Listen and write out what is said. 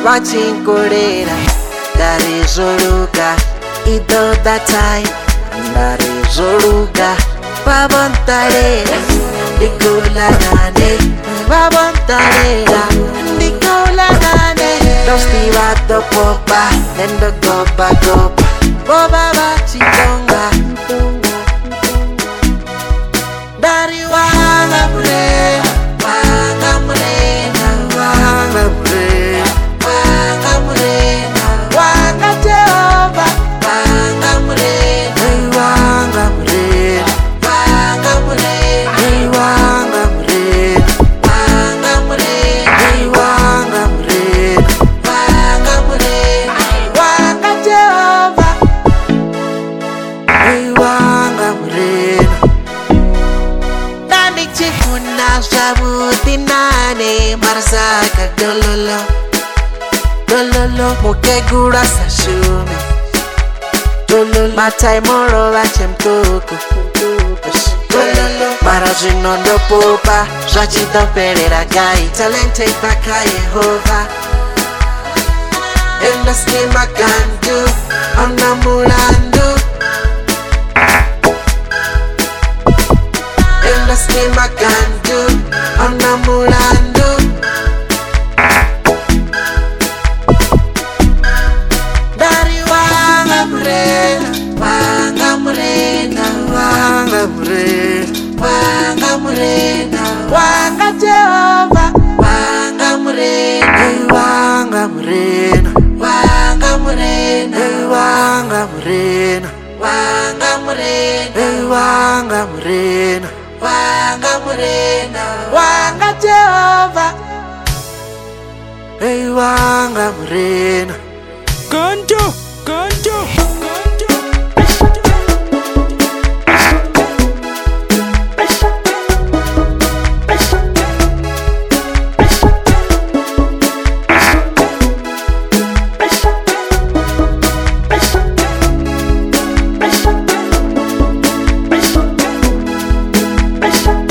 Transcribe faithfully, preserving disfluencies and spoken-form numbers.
Pachinkorera darizoluka ido datai darizoluka babontarera dikola nane babontarera dikola nane dosti vato popa endo gopa gopa boba bachitonga dari wanga murena wanga murena wanga murena wanga murena wanga Jehova wanga murena wanga murena wanga murena wanga murena wanga murena wanga murena wanga murena wanga Jehova wanga murena nani chikuna shabuti nane marzaka dololo dololo mukegura sashumi dololo matai moro vachemtuku dololo marajino ndopopa zvachitomperera gai talente paka Yehova endasni magandu ana mulandu endasni magandu ana mulandu dari wanga murena wanga murena wanga murena wanga murena wanga Jehova wanga murena wanga murena wanga murena wanga murena wanga murena wanga murena wanga murena wanga Jehova wanga murena Kanto, kanto, kanto. Bye.